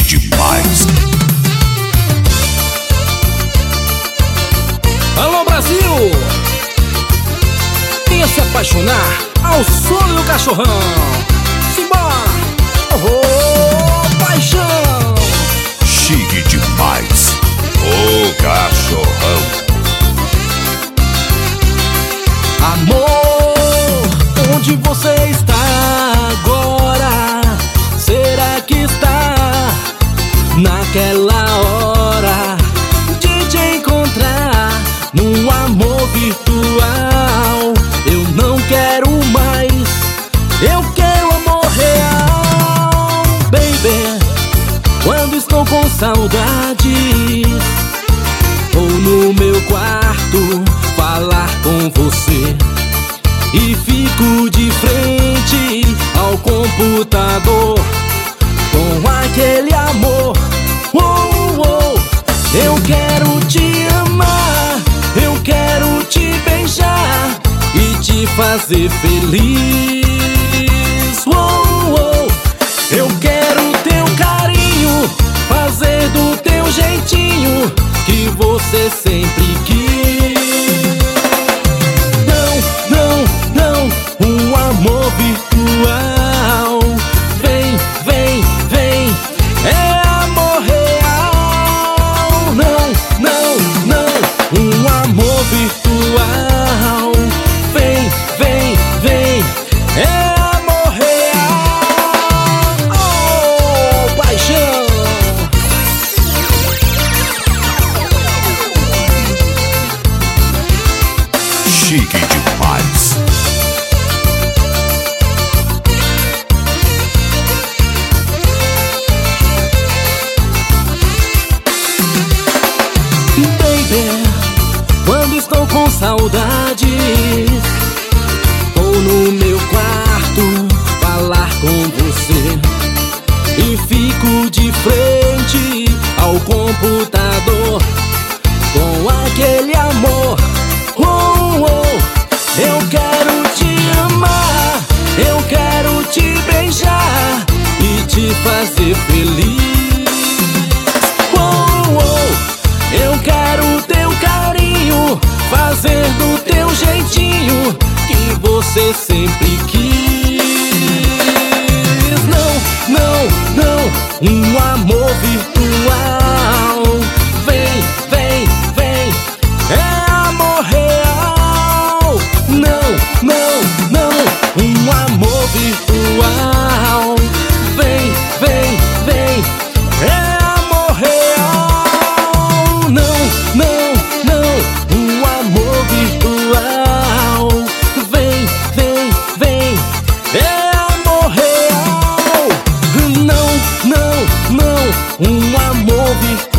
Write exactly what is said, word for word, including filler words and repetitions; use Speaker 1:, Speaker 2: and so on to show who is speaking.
Speaker 1: demais.
Speaker 2: Alô Brasil! Venha se apaixonar ao som do cachorrão. Simbora! Oh, paixão!
Speaker 1: Chique demais. O cachorrão.
Speaker 2: Amor, onde você está agora? Será que está naquela hora de te encontrar num amor virtual? Eu não quero mais, eu quero amor real. Baby, quando estou com saudades, vou no meu quarto falar com você e fico de frente ao computador com aquele amor. Oh, oh, eu quero te amar, eu quero te beijar e te fazer feliz. Oh, oh, eu quero teu carinho, fazer do teu jeitinho que você sempre quis. Não, não, não, um amor virtual. Vem, vem, vem, é amor real. Não, não, não, um amor virtual. Vem, vem, vem, é amor real. Oh, paixão!
Speaker 1: Chique demais.
Speaker 2: Baby, quando estou com saudades, vou no meu quarto falar com você e fico de frente ao computador com aquele amor. Oh, oh, eu quero te amar, eu quero te beijar e te fazer feliz. Oh, oh, eu quero teu carinho, fazer do teu jeitinho que você sempre quis. Não, não, não, um amor virtual. Vem, vem, vem, é amor real. Não, não, não, um amor virtual. Vem, vem, vem, é amor real. Não, não, não, um amor virtual. Vem, vem, vem, é amor real. Não, não, não, um amor virtual.